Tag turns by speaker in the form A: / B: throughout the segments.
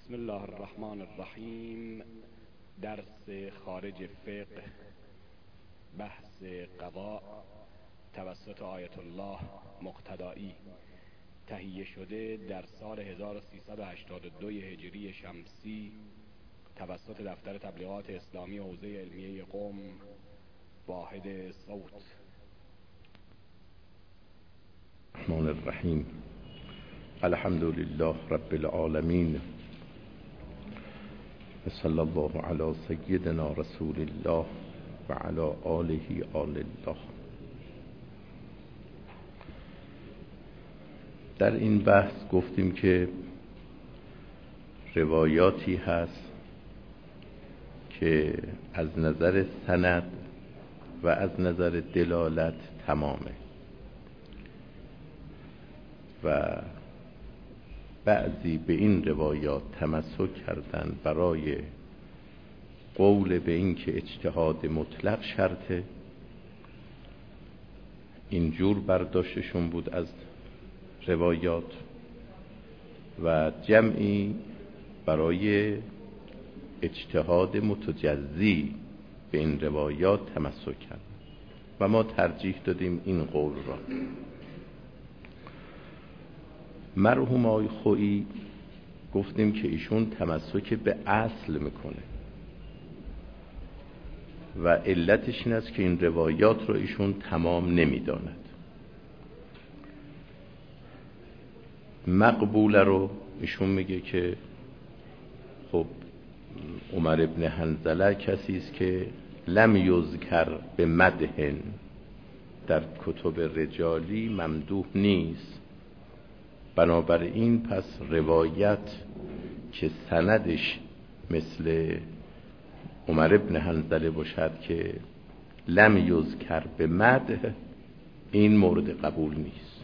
A: بسم الله الرحمن الرحیم. درس خارج فقه، بحث قضاء توسط آیت الله مقتدایی، تهیه شده در سال 1382 هجری شمسی توسط دفتر تبلیغات اسلامی حوزه علمیه قم، واحد صوت.
B: الرحمن الرحیم. الحمد لله رب العالمین و صلی الله علی سیدنا رسول الله و علی آله آل الله. در این بحث گفتیم که روایاتی هست که از نظر سند و از نظر دلالت تمامه و بعضی به این روایات تمسک کردن برای قول به این که اجتهاد مطلق شرطه. اینجور برداشتشون بود از روایات و جمعی برای اجتهاد متجزی به این روایات تمسک کردن و ما ترجیح دادیم این قول را. مرحوم آقای خویی گفتیم که ایشون تمسک به اصل میکنه و علتش این است که این روایات رو ایشون تمام نمیداند. مقبوله رو ایشون میگه که خب عمر ابن حنظله کسی است که لم یذکر به مدح، در کتب رجالی ممدوح نیست، بنابراین پس روایت که سندش مثل عمر ابن حنظله باشد که لم یذکر به مدح، این مورد قبول نیست.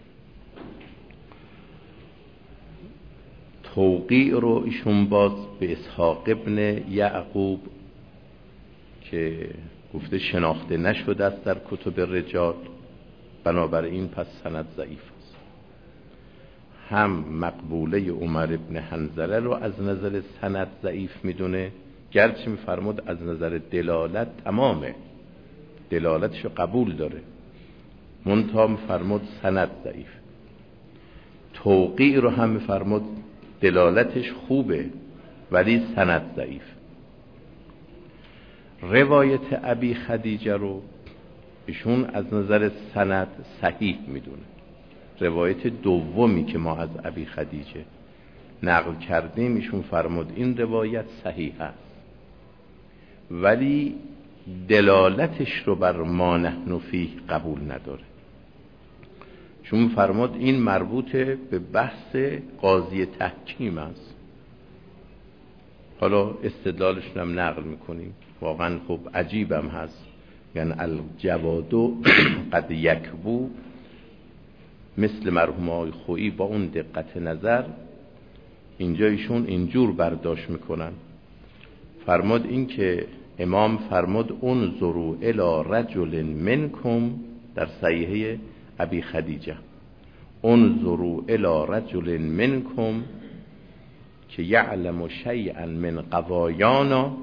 B: توقیع رو ایشون باز به اسحاق ابن یعقوب که گفته شناخته نشده است در کتب رجال، بنابراین پس سند ضعیف است. هم مقبوله عمر ابن حنظله رو از نظر سند ضعیف میدونه، گرچه میفرمود از نظر دلالت تمامه، دلالتشو قبول داره، منتها میفرمود سند ضعیف. توقیع رو هم میفرمود دلالتش خوبه ولی سند ضعیف. روایت ابی خدیجه رو ایشون از نظر سند صحیح میدونه. روایت دومی که ما از ابی خدیجه نقل کردیم ایشون فرمود این روایت صحیح است ولی دلالتش رو بر ما نحن فیه قبول نداره، چون فرمود این مربوط به بحث قاضی تحکیم است. حالا استدلالش هم نقل میکنیم، واقعا خب عجیبم هست، یعنی الجوادو قد یکبو، مثل مرحوم آقای خویی با اون دقت نظر اینجا ایشون اینجور برداشت میکنن. فرمود این که امام فرمود انظروا الی رجل منکم، در صحیحه ابی خدیجه، انظروا الی رجل منکم که یعلم شیئا من قضایانا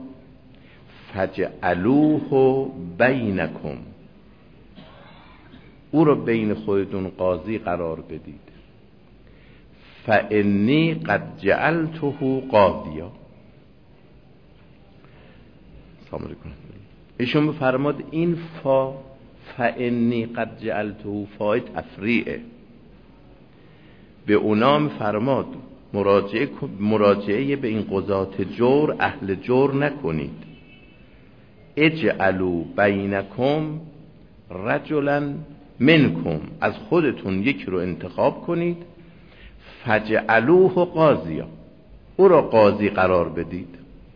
B: فجعلوه بینکم، او رو بین خودتون قاضی قرار بدید. فانی قد جعلته قاضیا. سلام علیکم. ایشون بفرماد این فانی قد جعلته فای تفریعه. به اونام فرماد مراجعه به این قضات جور اهل جور نکنید. اجعلوا بینکم رجلا منکم، از خودتون یک رو انتخاب کنید، فجعلوه قاضیا، او را قاضی قرار بدید.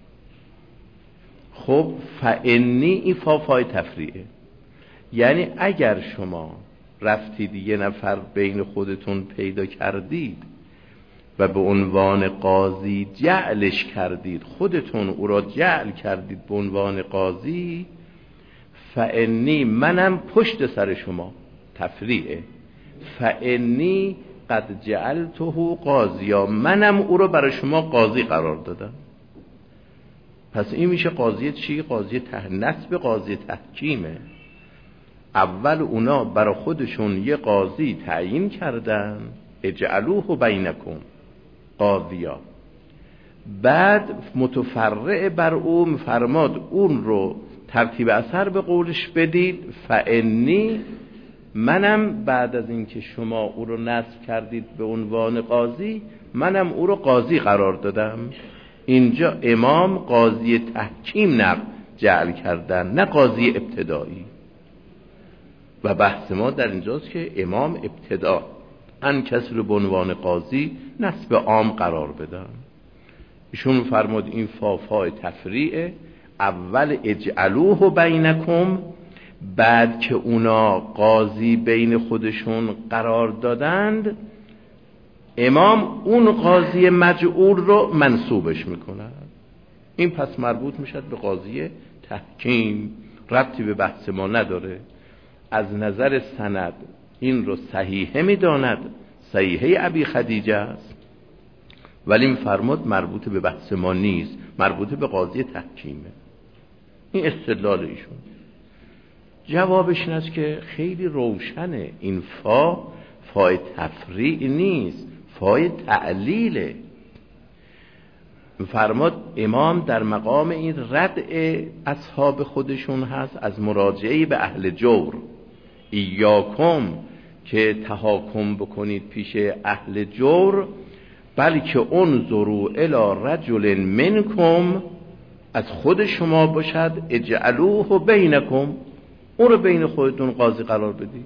B: خب فانی این فای تفریعه، یعنی اگر شما رفتید یه نفر بین خودتون پیدا کردید و به عنوان قاضی جعلش کردید، خودتون او را جعل کردید به عنوان قاضی، فانی منم پشت سر شما، تفریعه، فانی قد جعلته قاضیا، منم او رو برای شما قاضی قرار دادم. پس این میشه قاضی چی؟ قاضی نسب قاضی تحکیمه. اول اونا برای خودشون یه قاضی تعیین کردن، اجعلوه بینکم قاضیا، بعد متفرع بر او فرماد اون رو ترتیب اثر به قولش بدید. فانی، منم بعد از اینکه شما او رو نصب کردید به عنوان قاضی، منم او رو قاضی قرار دادم. اینجا امام قاضی تحکیم جعل کردن، نه قاضی ابتدایی. و بحث ما در اینجاست که امام ابتدا ان کسی رو به عنوان قاضی نصب عام قرار بدن. ایشون فرمود این فای تفریعه، اول اجعلوه بینکم، بعد که اونا قاضی بین خودشون قرار دادند، امام اون قاضی مجعول رو منصوبش میکنه. این پس مربوط میشد به قاضی تحکیم، ربطی به بحث ما نداره. از نظر سند این رو صحیحه میداند، صحیحه ابی خدیجه است، ولی این فرمود مربوط به بحث ما نیست، مربوط به قاضی تحکیمه. این استدلال ایشون. جوابش این است که خیلی روشنه، این فای تفریع نیست، فای تعلیله. فرماد امام در مقام این ردع اصحاب خودشون هست از مراجعه به اهل جور. ایاکم که تحاکم بکنید پیش اهل جور، بلکه انظروا الی رجل منکم، از خود شما باشد، اجعلوه بینکم، اون رو بین خودتون قاضی قرار بدید.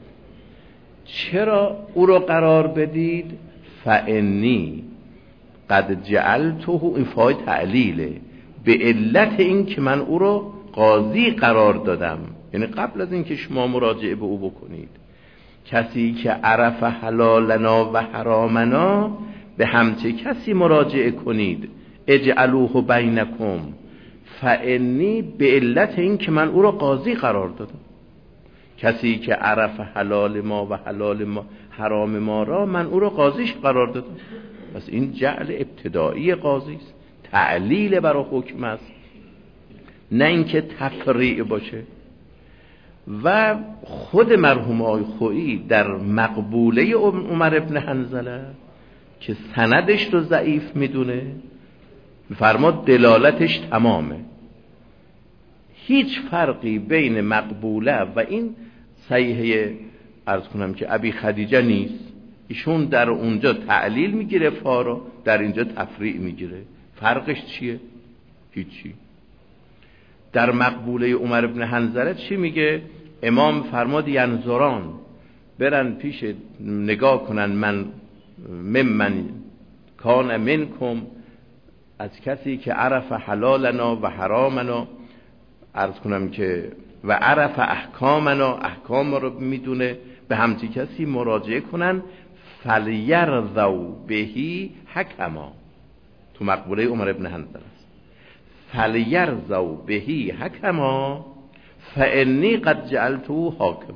B: چرا او رو قرار بدید؟ فانی قد جعلته، این فای تعلیله، به علت این که من او رو قاضی قرار دادم، یعنی قبل از این که شما مراجعه به او بکنید. کسی که عرف حلالنا و حرامنا، به همچه کسی مراجعه کنید، اجعلوه بینکم، فانی به علت این که من او رو قاضی قرار دادم. کسی که عرف حلال ما و حلال ما حرام ما را، من او رو قاضیش قرار دادم. پس این جعل ابتدایی قاضی است، تعلیل برای حکم است، نه اینکه تفریع باشه. و خود مرحوم آقای خویی در مقبوله عمر ابن حنظله که سندش رو ضعیف میدونه، فرماد دلالتش تمامه، هیچ فرقی بین مقبوله و این صحیحه عرض کنم که ابی خدیجه نیست. ایشون در اونجا تعلیل میگیره فارو، در اینجا تفریع میگیره. فرقش چیه؟ هیچی. در مقبوله عمر ابن حنظله چی میگه؟ امام فرماد ینظران، برن پیش نگاه کنن، من کان منکم، از کسی که عرف حلالنا و حرامنا، عرض کنم که و عرف احکامنا، احکام رو میدونه، به همچی کسی مراجعه کنن، فلیرضوا بهی حکما. تو مقبوله عمر ابن حنظله است، فلیرضوا بهی حکما فانی قد جعلته حاکم.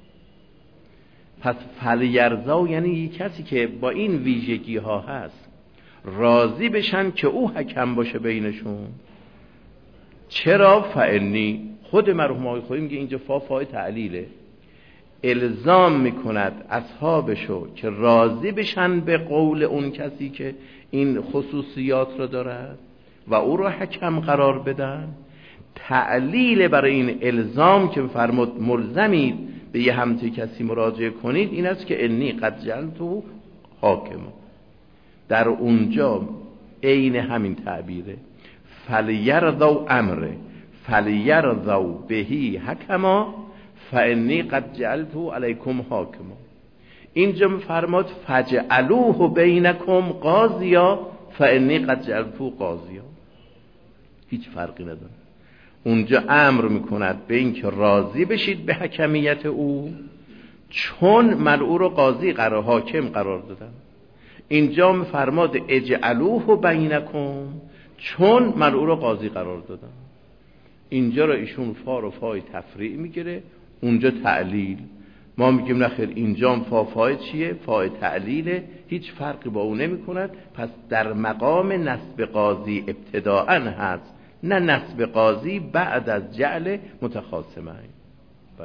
B: پس فلیرضوا یعنی یک کسی که با این ویژگی ها هست راضی بشن که او حکم باشه بینشون. چرا؟ فانی، خود مرحوم آقای خویی میگه اینجا فای تعلیله، الزام میکند اصحابشو که راضی بشن به قول اون کسی که این خصوصیات رو دارد و او رو حکم قرار بدن. تعلیل برای این الزام که فرمود ملزمید به یه همچه کسی مراجعه کنید این است که انی قد جعلته حاکم. در اونجا عین همین تعبیره، فلیرضوا امره فلیرضوا بهی حکما فانی قد جعلته علیکم حاکما. اینجا فرمود فجعلوه بینکم قاضیا فانی قد جعلته قاضیا. هیچ فرقی نداره. اونجا امر میکند به این که راضی بشید به حکمیت او، چون من او رو قاضی حاکم قرار دادم. اینجا فرماد اجعلوه بینکم، چون من او رو قاضی قرار دادم. اینجا را ایشون فا و فای تفریع میگیره، اونجا تعلیل. ما میگیم نخیر اینجام فای چیه؟ فای تعلیله، هیچ فرقی با اون نمی کند، پس در مقام نصب قاضی ابتداءً هست، نه نصب قاضی بعد از جعل متخاصمین. بله.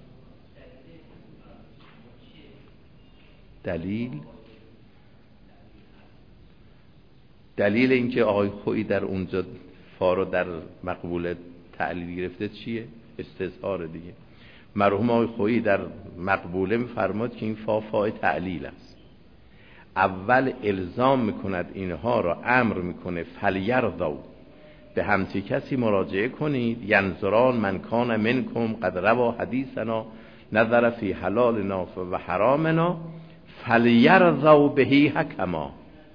B: دلیل اینکه آقای خویی در اونجا فا رو در مقبول تعلیل گرفته چیه؟ استظهار دیگه. مرحوم آقای خویی در مقبوله می‌فرماد که این فای تعلیل است. اول الزام میکند اینها را، امر میکنه فلیرضوا، به همچی کسی مراجعه کنید، ینظران من کان منکم قد روا حدیثنا نظر فی حلالنا و حرامنا فلیرضوا بهی حکما.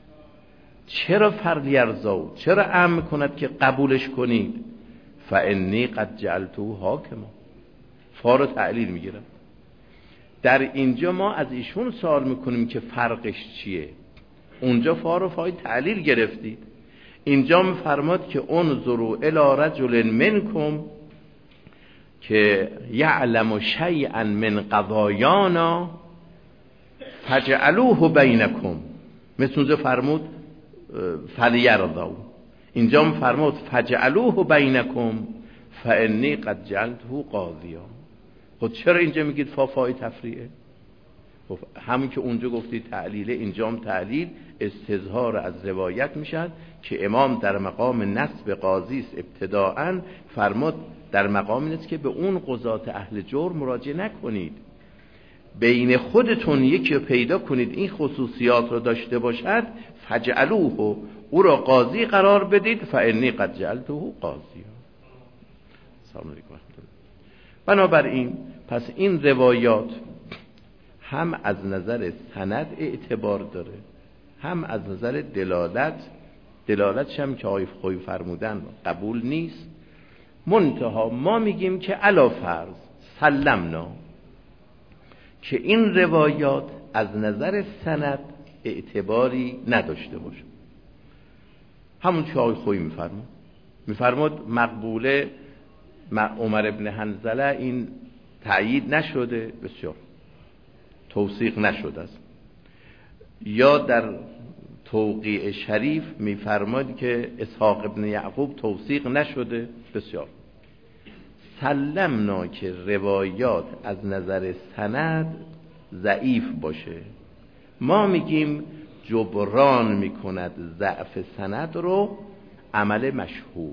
B: چرا فلیرضوا؟ چرا امر میکند که قبولش کنید؟ فانی قد جعلته حاکما، فارو تعلیل میگیرم. در اینجا ما از ایشون سوال میکنیم که فرقش چیه؟ اونجا فارو فای تعلیل گرفتید، اینجا میفرماد که انظروا الی رجل منکم که یعلم شیئا من قضایانا فجعلوه بینکم. مثل اونجا فرمود فلیرضوا، اینجا میفرماد فجعلوه بینکم فانی قد جعلته قاضیا. خب چرا اینجا میگید فای تفریعه؟ خب همون که اونجا گفتی تعلیله، اینجا هم تعلیل استظهار از روایت میشد که امام در مقام نصب قاضی است ابتداءً، فرمود در مقام نیست که به اون قضات اهل جور مراجعه نکنید، بین خودتون یکی پیدا کنید این خصوصیات رو داشته باشد، فجعلوه، او را قاضی قرار بدید، فانی قد جعلته قاضی. سلام علیکم. بنابراین پس این روایات هم از نظر سند اعتبار داره، هم از نظر دلالتش هم که آقای خویی فرمودن قبول نیست. منتها ما میگیم که علا فرض سلمنا که این روایات از نظر سند اعتباری نداشته باشه، همون که آقای خویی میفرمود مقبوله عمر ابن حنظله این تأیید نشده، بسیار توثیق نشده است. یا در توقیع شریف میفرماد که اسحاق ابن یعقوب توثیق نشده، بسیار. سلمنا که روایات از نظر سند ضعیف باشه، ما میگیم جبران میکند ضعف سند رو عمل مشهور.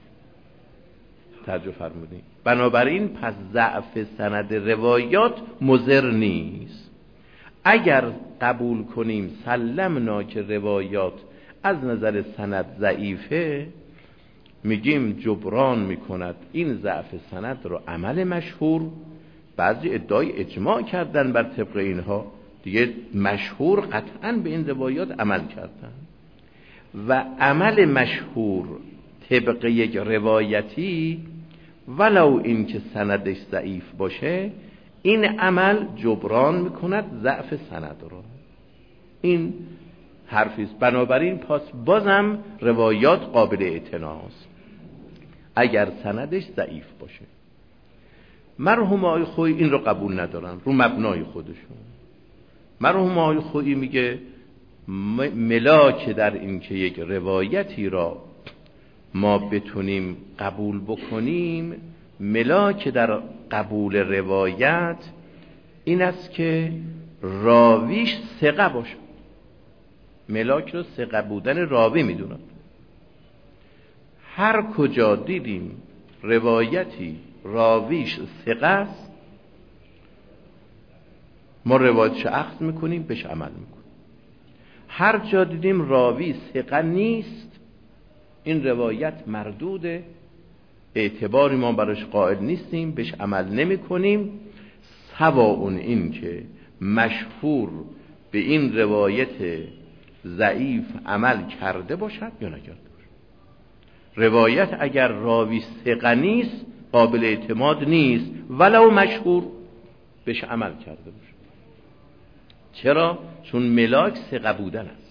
B: توجه فرمودین؟ بنابراین پس ضعف سند روایات مضر نیست. اگر قبول کنیم سلمنا که روایات از نظر سند ضعیفه، میگیم جبران میکند این ضعف سند رو عمل مشهور. بعضی ادعای اجماع کردن بر طبق اینها دیگه، مشهور قطعاً به این روایات عمل کردن و عمل مشهور طبق یک روایتی ولو این که سندش ضعیف باشه، این عمل جبران میکند ضعف سند رو. این حرفیست. بنابراین پس بازم روایات قابل اعتناست اگر سندش ضعیف باشه. مرحوم آقای خویی این رو قبول ندارن رو مبنای خودشون. مرحوم آقای خویی میگه ملاک در این که یک روایتی را ما بتونیم قبول بکنیم، ملاک در قبول روایت این است که راویش ثقه باشه. ملاک رو ثقه بودن راوی میدونن. هر کجا دیدیم روایتی راویش ثقه است، ما روایتش اخذ میکنیم، بهش عمل میکنیم. هر جا دیدیم راوی ثقه نیست، این روایت مردوده، اعتباری ما براش قائل نیستیم، بهش عمل نمی کنیم. سواء این که مشهور به این روایت ضعیف عمل کرده باشد یا نکرده باشد. روایت اگر راوی ثقه نیست قابل اعتماد نیست ولو مشهور بهش عمل کرده باشد. چرا؟ چون ملاک ثقه بودن است.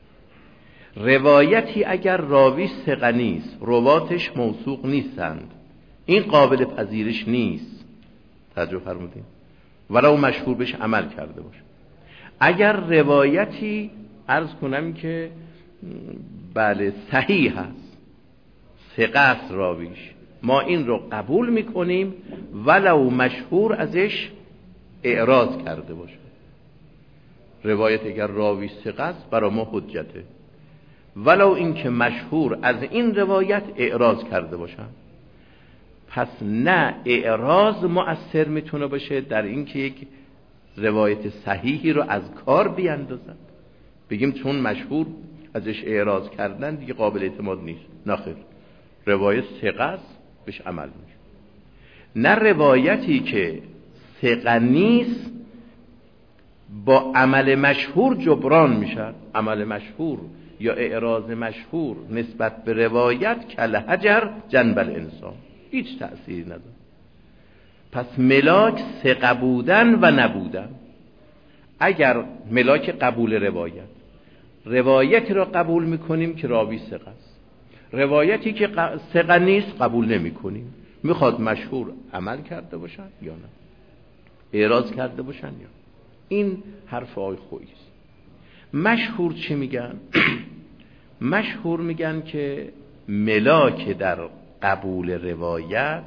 B: روایتی اگر راوی ثقه نیست، رواتش موثوق نیستند، این قابل پذیرش نیست. توجه فرمودین؟ ولو مشهور بهش عمل کرده باشه. اگر روایتی عرض کنم که بله صحیح هست، ثقه است راویش، ما این رو قبول میکنیم ولو مشهور ازش اعراض کرده باشه. روایت اگر راوی ثقه است برای ما حجته، ولو این که مشهور از این روایت اعراض کرده باشن. پس نه اعراض مؤثر میتونه باشه در این که یک روایت صحیحی رو از کار بیندازن، بگیم چون مشهور ازش اعراض کردن دیگه قابل اعتماد نیست. نخیر، روایت ثقه است بهش عمل میشه. نه روایتی که ثقه نیست با عمل مشهور جبران میشه. عمل مشهور یا اعراض مشهور نسبت به روایت کالحجر جنب الانسان، هیچ تأثیری نداره. پس ملاک ثقه بودن و نبودن. اگر ملاک قبول روایتی را قبول میکنیم که راوی ثقه است، روایتی که ثقه نیست قبول نمیکنیم. میخواد مشهور عمل کرده باشن یا نه، اعراض کرده باشن یا. این حرف آقای خویی است. مشهور چی میگن؟ مشهور میگن که ملاک در قبول روایت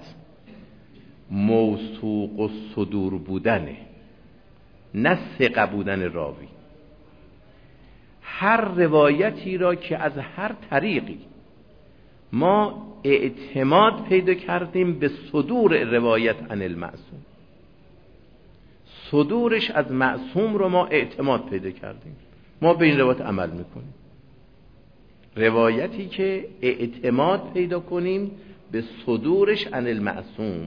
B: موثوق الصدور بودنه، نه ثقه بودن راوی. هر روایتی را که از هر طریقی ما اعتماد پیدا کردیم به صدور روایت عن المعصوم، صدورش از معصوم رو ما اعتماد پیدا کردیم، ما به این روایت عمل میکنیم. روایتی که اعتماد پیدا کنیم به صدورش عن المعصوم.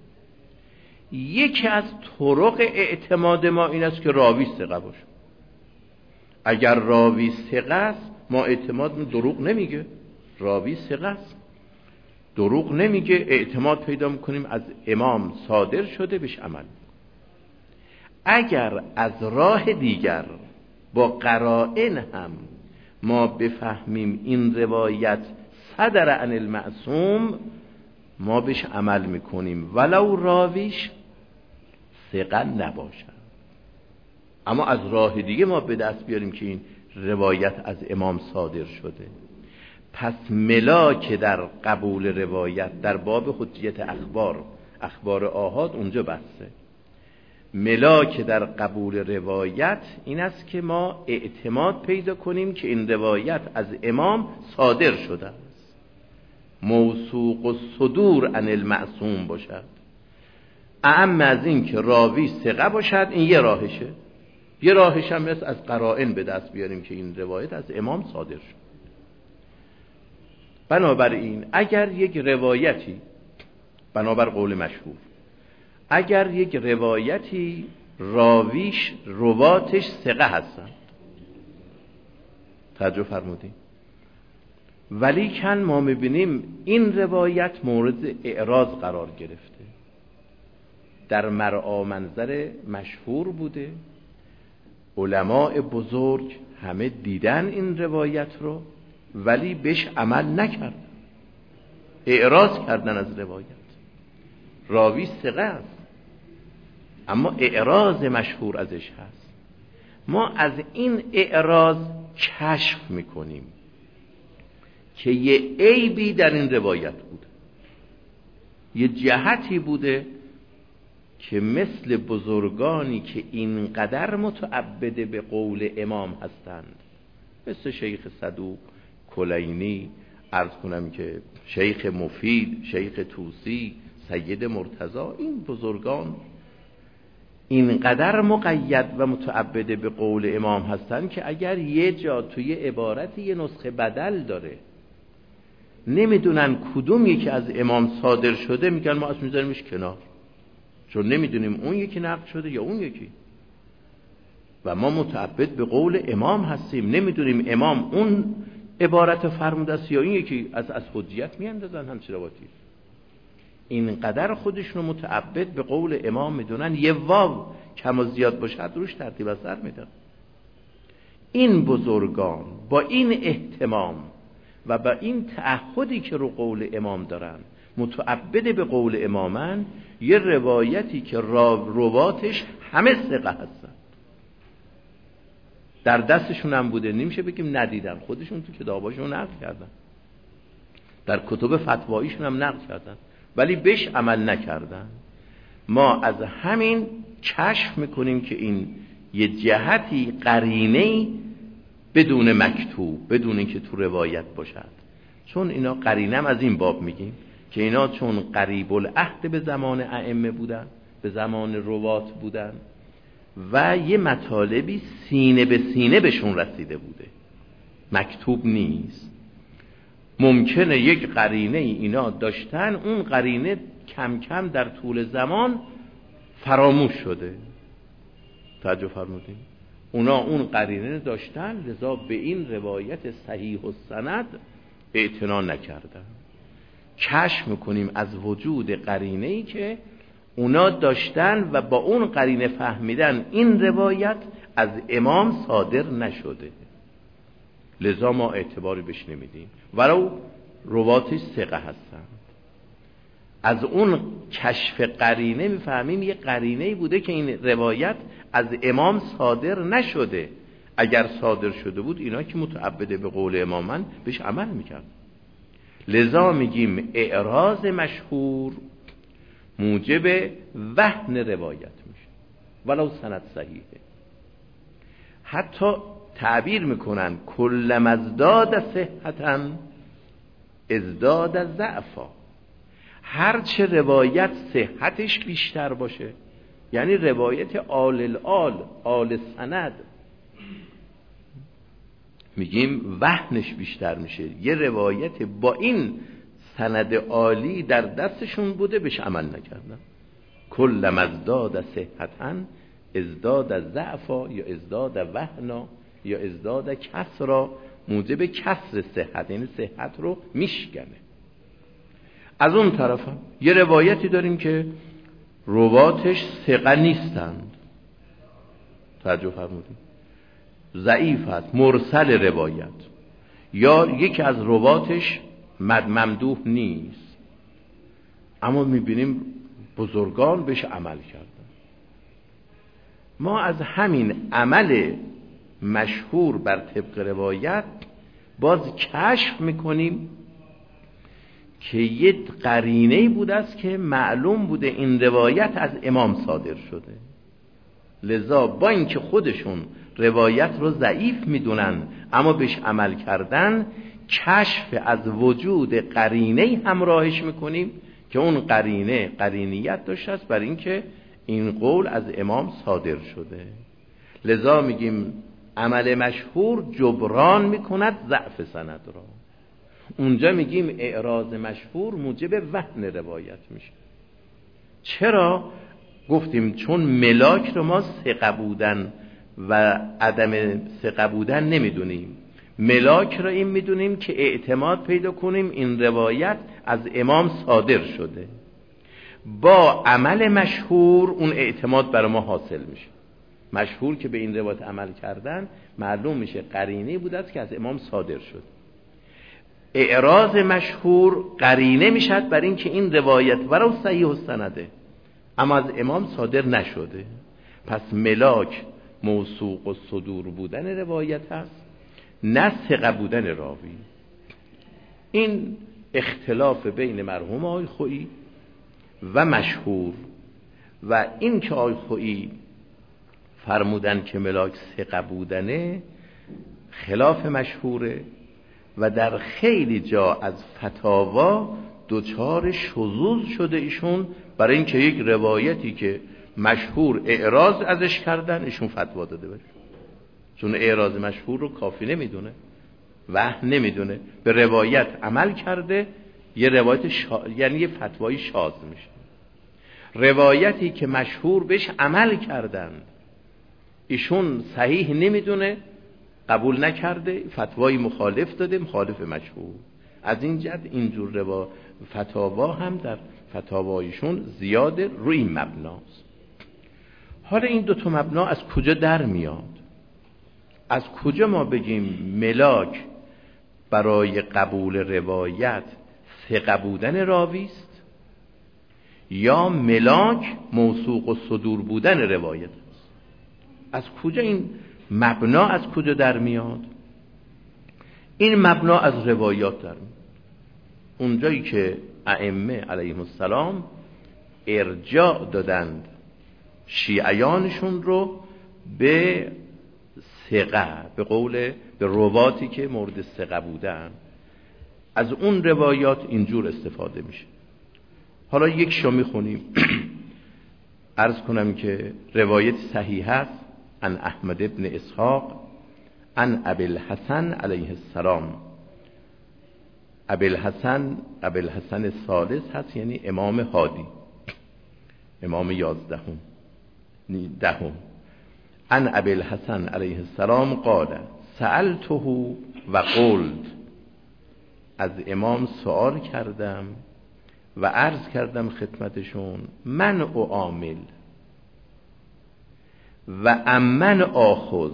B: یکی از طرق اعتماد ما این است که راوی ثقه باشه. اگر راوی ثقه است ما اعتماد، دروغ نمیگه، راوی ثقه است، دروغ نمیگه، اعتماد پیدا میکنیم از امام صادر شده بهش عمل. اگر از راه دیگر با قرائن هم ما بفهمیم این روایت صدر عن المعصوم، ما بهش عمل میکنیم ولو راویش ثقه نباشد. اما از راه دیگه ما به دست بیاریم که این روایت از امام صادر شده. پس ملاک در قبول روایت در باب حجیت اخبار آحاد اونجا بسته. ملاک در قبول روایت این است که ما اعتماد پیدا کنیم که این روایت از امام صادر شده است، موثوق الصدور عن المعصوم باشد. اما از این که راوی ثقه باشد این یه راهشه. یه راهش هم است از قرائن به دست بیاریم که این روایت از امام صادر شد. بنابراین اگر یک روایتی، بنابر قول مشهور، اگر یک روایتی رواتش ثقه هستند، توجه فرمودین، ولی کن ما میبینیم این روایت مورد اعراض قرار گرفته، در مرعا منظر مشهور بوده، علماء بزرگ همه دیدن این روایت رو ولی بهش عمل نکردن، اعراض کردن از روایت. راوی ثقه است اما اعراض مشهور ازش هست. ما از این اعراض کشف میکنیم که یه عیبی در این روایت بوده، یه جهتی بوده که مثل بزرگانی که اینقدر متعبد به قول امام هستند، مثل شیخ صدوق، کلینی، عرض کنم که شیخ مفید، شیخ توسی، سید مرتضی، این بزرگان اینقدر مقید و متعبد به قول امام هستند که اگر یه جا توی عبارت یه نسخه بدل داره نمیدونن کدوم یکی از امام صادر شده، میگن ما اصلا میذاریمش کنار، چون نمیدونیم اون یکی نقل شده یا اون یکی، و ما متعبد به قول امام هستیم، نمیدونیم امام اون عبارت فرموده است یا این یکی، از حجیت میاندازن همچه رواتی. اینقدر خودشونو متعبد به قول امام میدونن یه واو کم و زیاد باشه روش ترتیب اثر میدن. این بزرگان با این اهتمام و با این تعهدی که رو قول امام دارن متعبد به قول امامن یه روایتی که رواتش همه ثقه هستن، در دستشون هم بوده، نمیشه بگیم ندیدن، خودشون تو کتاباشون نقل کردن، در کتب فتواییشون هم نقل کردن، ولی بهش عمل نکردن. ما از همین کشف میکنیم که این یه جهتی قرینه‌ای بدون مکتوب، بدون اینکه تو روایت باشد، چون اینا قرینم از این باب میگیم که اینا چون قریب العهد به زمان ائمه بودن، به زمان روات بودن و یه مطالبی سینه به سینه بهشون رسیده بوده، مکتوب نیست. ممکنه یک قرینه اینا داشتن، اون قرینه کم کم در طول زمان فراموش شده. توجه فرمودین؟ اونا اون قرینه داشتن، لذا به این روایت صحیح السند اعتنا نکردن. کشف میکنیم از وجود قرینه‌ای که اونا داشتن و با اون قرینه فهمیدن این روایت از امام صادر نشده، لذا ما اعتباری بهش نمیدیم، ولو رواتش ثقه هستن. از اون کشف قرینه میفهمیم یه قرینه‌ای بوده که این روایت از امام صادر نشده. اگر صادر شده بود اینا که متعبد به قول امامن بهش عمل میکرد. لذا میگیم اعراض مشهور موجب وهن روایت میشه ولو سند صحیحه. حتی تعبیر میکنن کلما ازداد صحتا ازداد ضعفا، هرچه روایت صحتش بیشتر باشه، یعنی روایت آل سند، میگیم وهنش بیشتر میشه. یه روایت با این سند عالی در دستشون بوده بهش عمل نکردن. کلما ازداد صحتا ازداد ضعفا یا ازداد وهنا یا ازداد کسرا، موجب کسر صحت، یعنی صحت رو میشکنه. از اون طرف هم یه روایتی داریم که رواتش ثقه نیستند، توجه فرمودید، ضعیف است، مرسل روایت، یا یکی از رواتش ممدوح نیست، اما میبینیم بزرگان بهش عمل کردن. ما از همین عمل مشهور بر طبق روایت باز کشف میکنیم که یه قرینه‌ای بوده است که معلوم بوده این روایت از امام صادر شده، لذا با اینکه خودشون روایت رو ضعیف میدونن اما بهش عمل کردن، کشف از وجود قرینه‌ای همراهش میکنیم که اون قرینه قرینیت داشته است بر اینکه این قول از امام صادر شده. لذا میگیم عمل مشهور جبران میکند ضعف سند را. اونجا میگیم اعراض مشهور موجب وهن روایت میشه. چرا؟ گفتیم چون ملاک رو ما ثقه بودن و عدم ثقه بودن نمیدونیم. ملاک رو این میدونیم که اعتماد پیدا کنیم این روایت از امام صادر شده. با عمل مشهور اون اعتماد برای ما حاصل میشه. مشهور که به این روایت عمل کردن معلوم میشه قرینه بوده است که از امام صادر شد. اعراض مشهور قرینه میشد بر این که این روایت ولو صحیح السنده اما از امام صادر نشده. پس ملاک موثوق و صدور بودن روایت هست، نه ثقه بودن راوی. این اختلاف بین مرحوم آقای خویی و مشهور، و این که آقای خویی فرمودن که ملاک ثقه بودنه خلاف مشهوره و در خیلی جا از فتاوا دوچار شذوذ شده ایشون، برای اینکه یک روایتی که مشهور اعراض ازش کردن ایشون فتوا داده بشه، چون اعراض مشهور رو کافی نمیدونه، وهم نمیدونه، به روایت عمل کرده، یه روایت یعنی یه فتوای شاذ میشه. روایتی که مشهور بهش عمل کردن ایشون صحیح نمیدونه، قبول نکرده، فتوای مخالف داده، مخالف مشهور. از این جهت اینجور فتاوا هم در فتاوایشون زیاده روی این مبناست. حالا این دو تا مبنا از کجا در میاد؟ از کجا ما بگیم ملاک برای قبول روایت ثقه بودن راویست یا ملاک موثوق الصدور بودن روایت است. از کجا این مبنا از کجا در میاد؟ این مبنا از روایات در میاد. اونجایی که ائمه علیهم السلام ارجاع دادند شیعیانشون رو به ثقه، به قول به رواتی که مورد ثقه بودن، از اون روایات اینجور استفاده میشه. حالا یکشو میخونیم. عرض کنم که روایت صحیح است عن احمد ابن اسحاق عن ابی الحسن علیه السلام. ابی الحسن الثالث هست، یعنی امام هادی، امام 11 دهم. عن ابی الحسن علیه السلام قال سألته و قلت، از امام سوال کردم و عرض کردم خدمتشون من اعامل و امن آخذ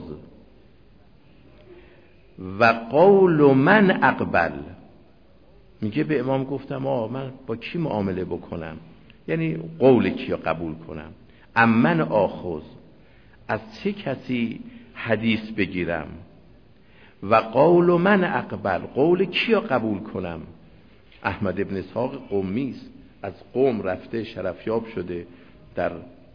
B: و قول من اقبل. میگه به امام گفتم من با کی معامله بکنم، یعنی قول کی قبول کنم. امن آخذ، از چه کسی حدیث بگیرم. و قول من اقبل، قول کی قبول کنم. احمد ابن اسحاق قمی است، از قوم رفته شرفیاب شده، در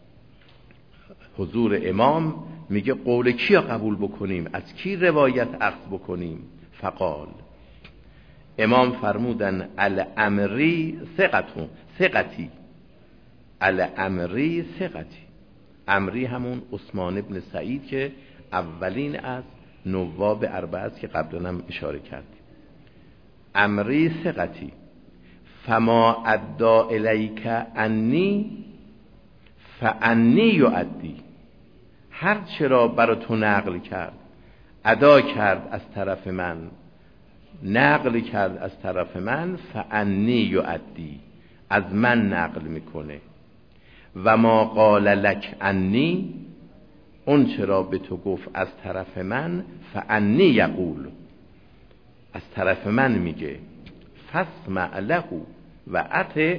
B: حضور امام میگه قول کی قبول بکنیم، از کی روایت اخذ بکنیم. فقال، امام فرمودن الامری ثقتی، الامری ثقتی. امری همون عثمان ابن سعید که اولین از نواب اربعه است که قبلا هم اشاره کردیم. امری ثقتی فما ادعا الیک انی فانی یؤدی. هر چرا برای تو نقل کرد، ادا کرد از طرف من، نقل کرد از طرف من، فانی یؤدی، از من نقل میکنه. و ما قال لک انی، اون چرا به تو گفت از طرف من، فانی یقول، از طرف من میگه. فاسمع له و اطع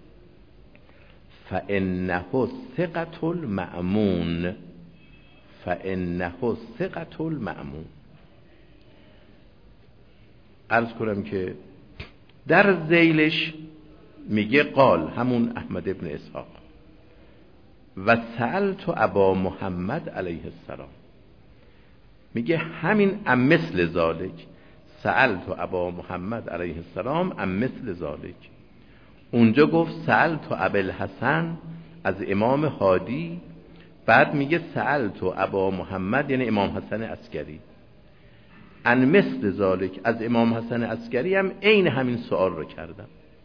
B: فانه ثقة المأمون، فانه ثقة المأمون. عرض کنم که در ذیلش میگه قال، همون احمد ابن اسحاق، و سألت ابا محمد علیه السلام، میگه همین ام مثل ذالک، سألت ابا محمد علیه السلام ام مثل ذالک. اونجا گفت سألت ابا الحسن از امام هادی، بعد میگه سألت ابا محمد یعنی امام حسن عسکری ان مثل ذالک، از امام حسن عسکری هم عین همین سوال رو کردم.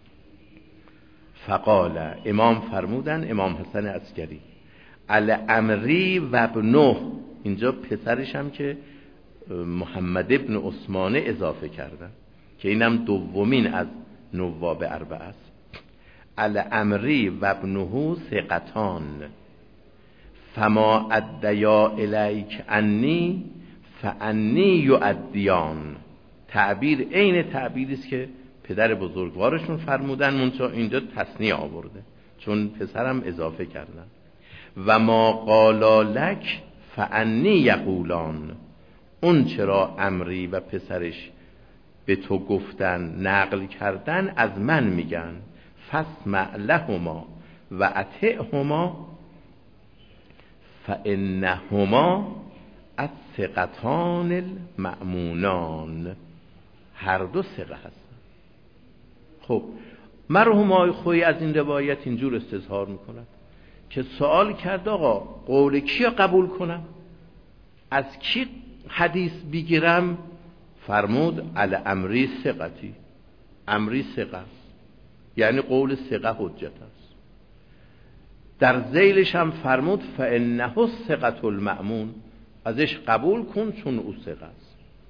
B: فقال، امام فرمودن، امام حسن عسکری، الامری و ابنه، اینجا پسرش هم که محمد ابن عثمان اضافه کردن که اینم دومین از نواب اربعه است. الامری و ابنه ثقتان فما ادعیا الیک انی فانی یؤدیان. تعبیر عین تعبیری است که پدر بزرگوارشون فرمودن، منتها اینجا تصنیع آورده چون پسرم اضافه کردن. و ما قالا لک فانی یقولان، اون چرا امری و پسرش به تو گفتن، نقل کردن، از من میگن. فاسمع لهما و اطعهما فانهما الثقتان المأمونان. هر دو ثقه هستن. خب مرحوم آقای خویی از این روایت اینجور استظهار میکند که سوال کرد آقا قول کی قبول کنم، از کی حدیث بگیرم؟ فرمود الامری ثقتی، امری ثقه است، یعنی قول ثقه حجت است. در ذیلش هم فرمود فانه ثقة المأمون، ازش قبول کن چون او ثقه است.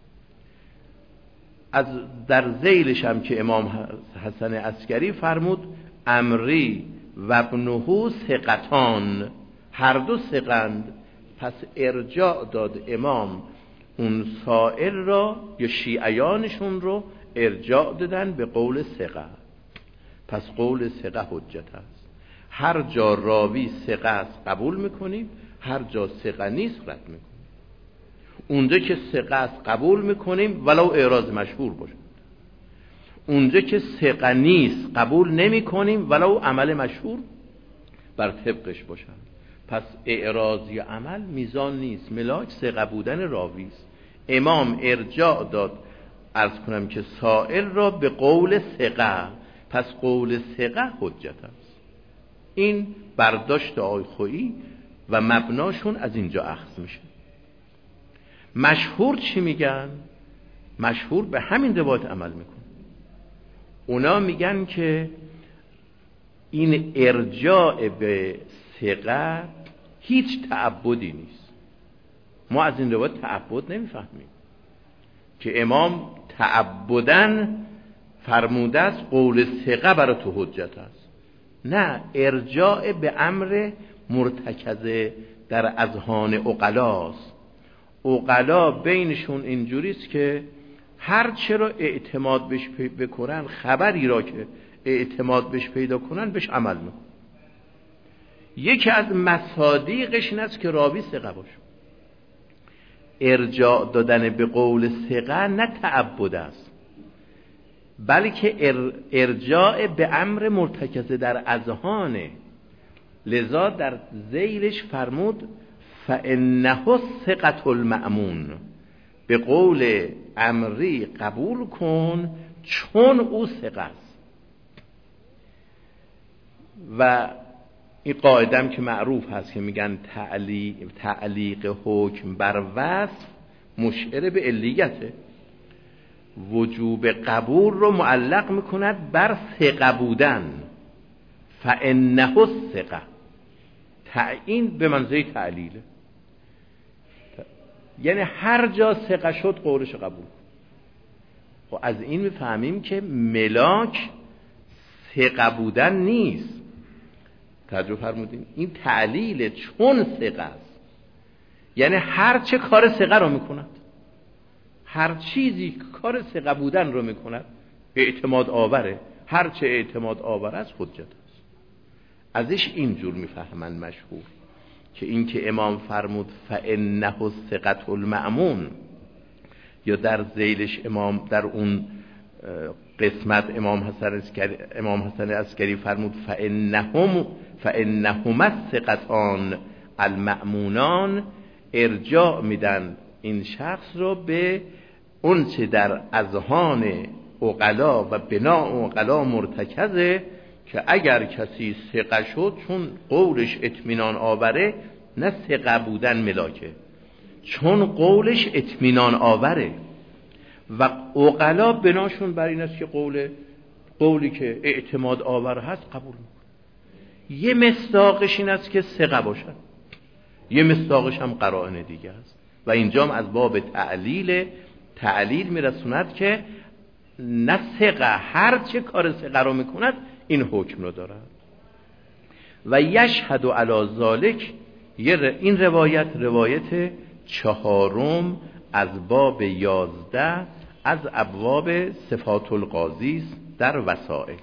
B: از در ذیلش هم که امام حسن عسکری فرمود امری و ابنه ثقتان، هر دو ثقند. پس ارجاع داد امام اون سائل را یا شیعیانشون رو ارجاع دادن به قول ثقه. پس قول ثقه حجت است. هر جا راوی ثقه است قبول میکنیم، هر جا ثقه نیست رد میکنیم. اونجا که ثقه است قبول میکنیم ولو اعراض مشهور باشه، اونجا که ثقه نیست قبول نمیکنیم ولو عمل مشهور بر طبقش باشه. پس اعراض یا عمل میزان نیست، ملاک ثقه بودن راوی است. امام ارجاع داد عرض کنم که سائل را به قول ثقه، پس قول ثقه حجت است. این برداشت آقای خویی و مبناشون از اینجا اخذ میشه. مشهور چی میگن؟ مشهور به همین روایت عمل میکن. اونا میگن که این ارجاع به ثقه هیچ تعبدی نیست. ما از این روایت تعبد نمیفهمیم که امام تعبداً فرموده است قول ثقه برای تو حجت است. نه، ارجاع به امر مرتکز در اذهان عقلاست. عقلا بینشون اینجوریست که هر چه را اعتماد بهش بکنن، خبری را که اعتماد بهش پیدا کنن بهش عمل میکنن. یکی از مصادیقش این است که راوی ثقه باشه. ارجاع دادن به قول ثقه نه تعبد است، بلکه ارجاع به امر مرتکز در اذهانه. لذا در ذیلش فرمود فانه الثقة المأمون، به قول امری قبول کن چون او ثقه است. و این قاعدم که معروف هست که میگن تعلیق حکم بر وصف مشعر به علیته. وجوب قبول رو معلق میکند بر ثقه بودن، فانه الثقه، تعیین به منزله تعلیله. یعنی هر جا ثقه شد قولش قبول. خب از این میفهمیم که ملاک ثقه بودن نیست. توجه فرمودین؟ این تعلیل چون ثقه است، یعنی هر چه کار ثقه رو میکند، هر چیزی که کار ثقه بودن رو میکند اعتماد آوره. هر چه اعتماد آور است حجت است. ازش اینجور میفهمن مشهور که این که امام فرمود فانه الثقة المأمون، یا در ذیلش امام در اون قسمت امام حسن عسکری فرمود فانهما الثقتان المأمونان، ارجاع میدن این شخص رو به اون چه در اذهان عقلا و بنا عقلا مرتکزه، که اگر کسی ثقه شد چون قولش اطمینان آوره، نه ثقه بودن ملاکه، چون قولش اطمینان آوره. و عقلا بناشون بر این است که قولی که اعتماد آور هست قبول میکنه. یه مصداقش این است که ثقه باشد، یه مصداقش هم قرائن دیگه است. و اینجا هم از باب تعلیل میرسوند که نه ثقه هر چه کار ثقه رو میکند این حکم رو دارد. و یشهد علی ذالک، این روایت چهارم از باب 11 از ابواب صفات القاضی است در وسائل.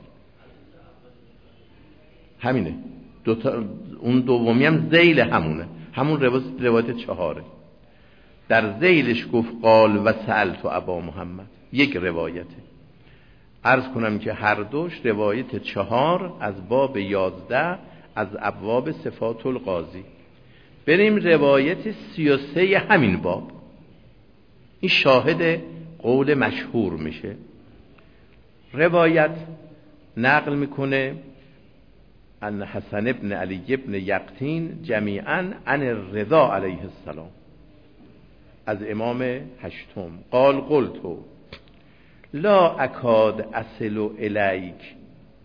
B: همینه، اون دومی هم ذیل همون روایت 4. در ذیلش گفت قال و سألت ابا محمد، یک روایته. عرض کنم که هر دوش روایت 4 از باب 11 از ابواب صفات القاضی. بریم روایت 33 همین باب. این شاهد قول مشهور میشه. روایت نقل میکنه ان حسن ابن علی ابن یقطین جمیعا عن الرضا علیه السلام، از امام هشتم قال قلت لا اکاد اصل الیک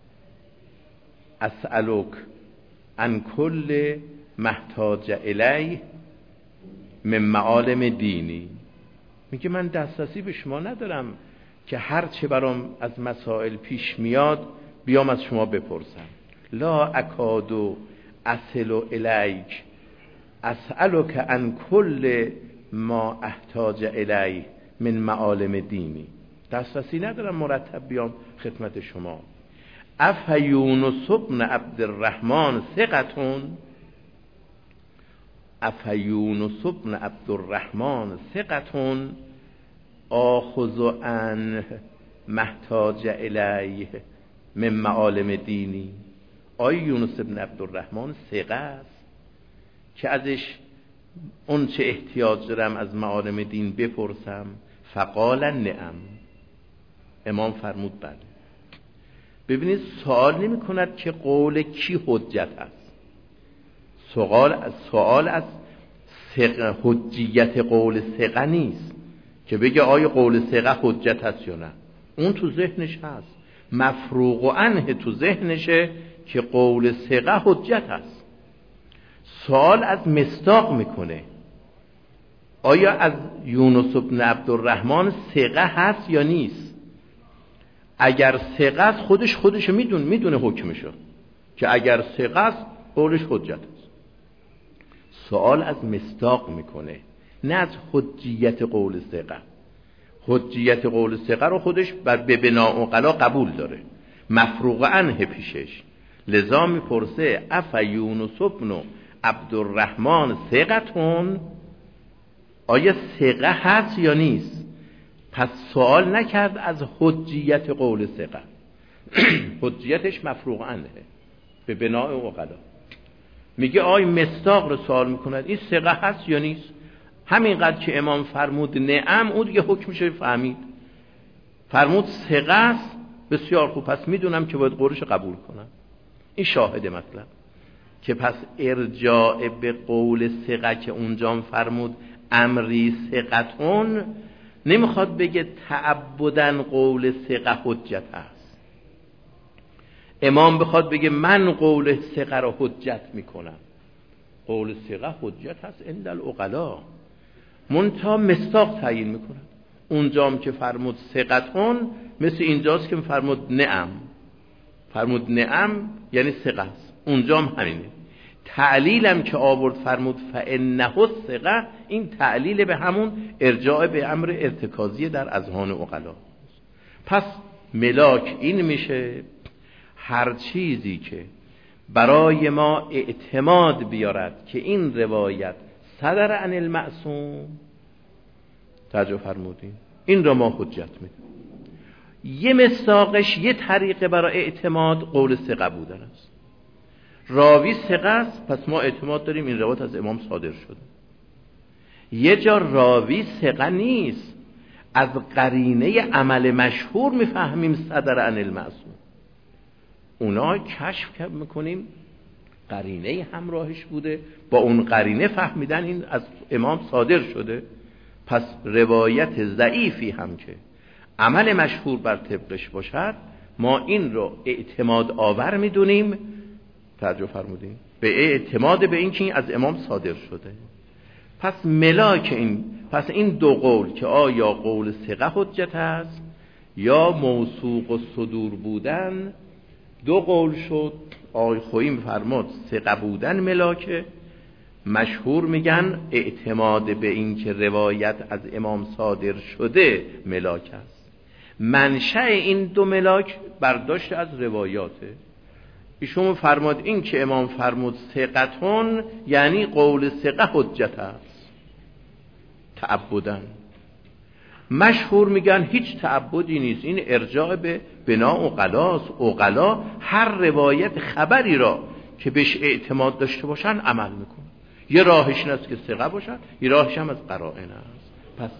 B: اسألک عن کل محتاج الیه من معالم دینی. میگه من دسترسی به شما ندارم که هر چه برام از مسائل پیش میاد بیام از شما بپرسم. لا اکاد اصل الیک اسألک عن کل ما احتاج الیه من معالم دینی. دسترسی ندارم مرتب بیام خدمت شما. افیونس بن عبدالرحمن ثقتون، افیونس بن عبدالرحمن ثقتون آخذ عن محتاج الیه من معالم دینی. آیا یونس بن عبدالرحمن ثقه است که ازش اون چه احتیاج دارم از معالم دین بپرسم؟ فقال نعم، امام فرمود بله. ببینید سوال نمی کند که قول کی حجت است، سوال از حجیت قول ثقه نیست که بگه آیا قول ثقه حجت است یا نه، اون تو ذهنش هست، مفروغ عنه تو ذهنشه که قول ثقه حجت است. سوال از مصداق میکنه، آیا از یونس بن عبدالرحمن ثقه هست یا نیست؟ اگر ثقه است خودش میدونه حکمشو که اگر ثقه است قولش حجت است. سوال از مصداق میکنه نه از حجیت قول ثقه. حجیت قول ثقه رو خودش به بناء عقلا قبول داره، مفروغ عنه پیشش، لذا میپرسه افیونس بن عبدالرحمن ثقتون، آیا ثقه هست یا نیست؟ پس سوال نکرد از حجیت قول ثقه، حجیتش مفروغ عنه به بناء عقلا. میگه آیا مصداق رو سوال میکند این ثقه هست یا نیست؟ همینقدر که امام فرمود نعم، اون دیگه حکمش فهمید. فرمود ثقه است، بسیار خوب، پس میدونم که باید قولش قبول کنم. این شاهد مطلب که پس ارجاع به قول ثقه که اونجا فرمود امری ثقتون، نمیخواد بگه تعبدن قول ثقه حجت است. امام بخواد بگه من قول ثقه رو حجت میکنم، قول ثقه حجت هست عند العقلا، منتها مصداق تعیین میکنه. اونجام که فرمود ثقتون مثل اینجاست که فرمود نعم، فرمود نعم یعنی ثقه است، اونجام همینه. تعلیلم که آورد فرمود فانه ثقه، این تعلیل به همون ارجاع به امر ارتکازی در اذهان عقلا. پس ملاک این میشه هر چیزی که برای ما اعتماد بیارد که این روایت صدر عن المعصوم، توجه فرمودین، این را ما حجت میدیم. یه مصداقش یه طریقه برای اعتماد قول ثقه بودن است. راوی ثقه است، پس ما اعتماد داریم این روایت از امام صادر شده. یه جا راوی ثقه نیست، از قرینه عمل مشهور میفهمیم صدر عن المعصوم، اونا کشف میکنیم قرینه همراهش بوده، با اون قرینه فهمیدن این از امام صادر شده. پس روایت ضعیفی هم که عمل مشهور بر طبقش باشد، ما این رو اعتماد آور میدونیم. توجه فرمودین؟ به اعتماد به این که این از امام صادر شده. پس ملاک این، پس این دو قول که آیا قول ثقه حجت است یا موثوق و صدور بودن، دو قول شد. آقای خویی فرمود ثقه بودن ملاکه، مشهور میگن اعتماد به این که روایت از امام صادر شده ملاک است. منشأ این دو ملاک برداشت از روایاته. ایشون فرمود این که امام فرمود ثقتون یعنی قول ثقه حجت است تعبدن. مشهور میگن هیچ تعبدی نیست، این ارجاع به بناء عقلاست. عقلا هر روایت خبری را که بهش اعتماد داشته باشن عمل میکنن. یه راهش این است که ثقه باشن، یه راهش هم از قرائن است. پس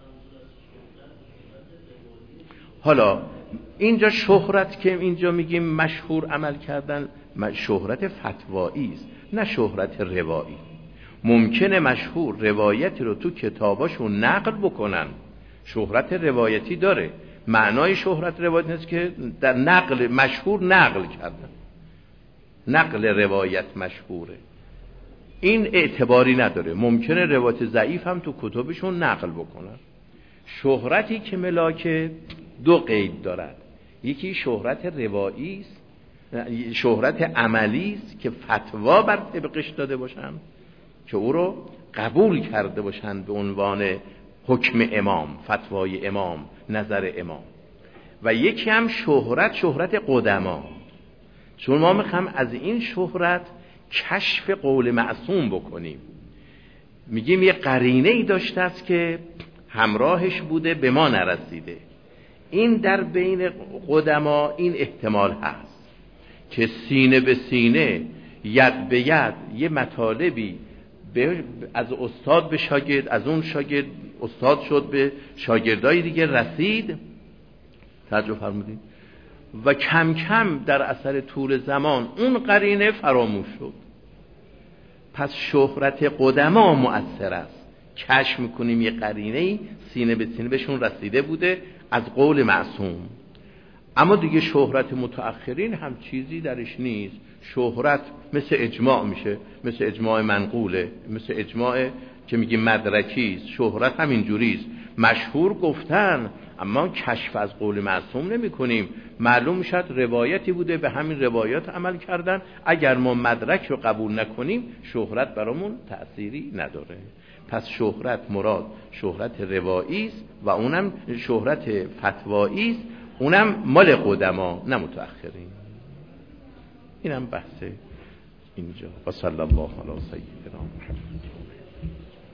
B: حالا اینجا شهرت که اینجا میگیم مشهور عمل کردن، شهرت فتوایی است نه شهرت روایی. ممکنه مشهور روایتی رو تو کتاباشون نقل بکنن، شهرت روایتی داره. معنای شهرت روایتی نیست که در نقل مشهور نقل کردن، نقل روایت مشهوره، این اعتباری نداره. ممکنه روایت ضعیف هم تو کتابشون نقل بکنن. شهرتی که ملاک دو قید دارد، یکی شهرت روایی است، شهرت عملی است که فتوا بر طبقش داده باشن، که او رو قبول کرده باشن به عنوان حکم امام، فتوای امام، نظر امام. و یکی هم شهرت قدما، چون ما میخوام از این شهرت کشف قول معصوم بکنیم. میگیم یه قرینه ای داشته است که همراهش بوده به ما نرسیده. این در بین قدما این احتمال هست که سینه به سینه، ید به ید یه مطالبی از استاد به شاگرد، از اون شاگرد استاد شد به شاگردای دیگه رسید، توجه فرمودین، و کم کم در اثر طول زمان اون قرینه فراموش شد. پس شهرت قدما مؤثر است. کشف میکنیم یه قرینه سینه به سینه بهشون رسیده بوده از قول معصوم. اما دیگه شهرت متأخرین هم چیزی درش نیست. شهرت مثل اجماع میشه، مثل اجماع منقوله، مثل اجماع که میگیم مدرکیست. شهرت هم اینجوریست، مشهور گفتن اما کشف از قول معصوم نمی کنیم. معلوم میشد روایتی بوده، به همین روایات عمل کردن. اگر ما مدرک رو قبول نکنیم شهرت برامون تأثیری نداره. پس شهرت مراد شهرت روایی است و اونم شهرت فتوایی است، اونم مال قدما نه متأخرین. اینم بحث اینجا. و صلی الله علی سیدنا محمد.